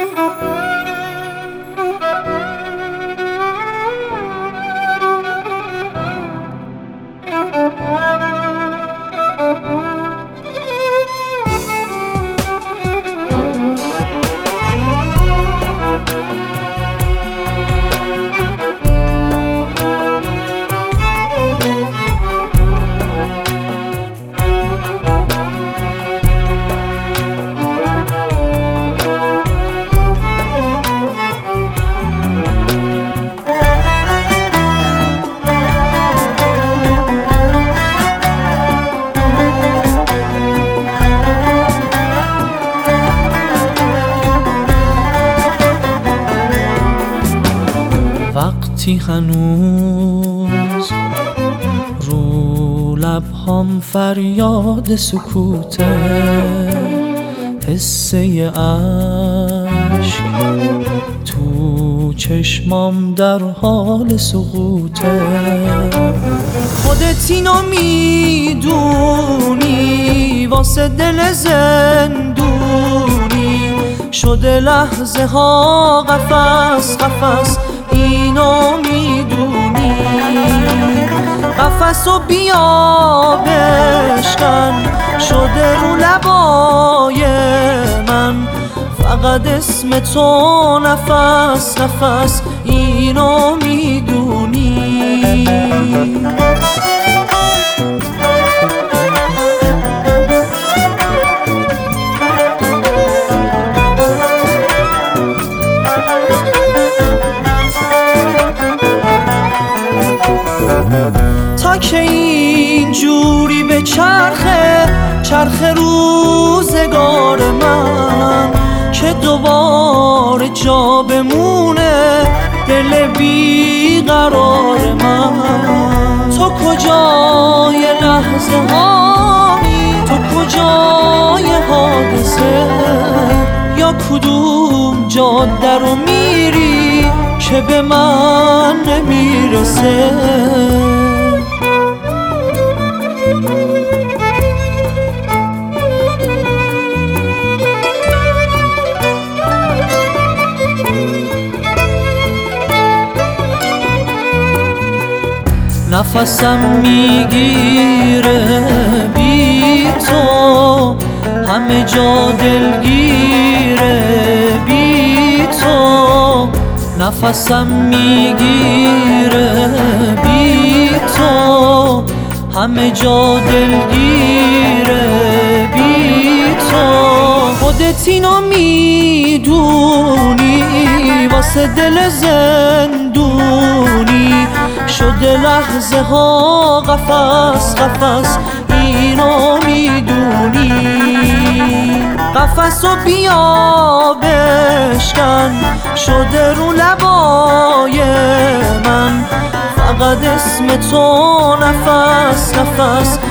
وقتی هنوز رو لبهام فریاد سکوته، حسه عشق تو چشمام در حال سقوطه. خودت اینو میدونی، واسه دل زندونی شده لحظه ها قفس قفس، اینو میدونی. قفس و بیا بشکن شده رو لبای من، فقط اسم تو نفس نفس، اینو میدونی. تا که اینجوری به چرخ روزگار من، که دوباره جا بمونه دل بیقرار من. تو کجای لحظه هایی، تو کجای حادثه، یا کدوم جاده رو میری که به من نمیرسه. نفسم میگیره بی تو، همه جا دلگیره بی تو. نفسم میگیره بی تو، همه جا دلگیره بی تو. خودت اینو میدونی، واسه دل زندونی شده لحظه ها قفس قفس، اینو میدونی. قفس و بیا بشکن شده رو لبای من، فقط اسم تو نفس نفس،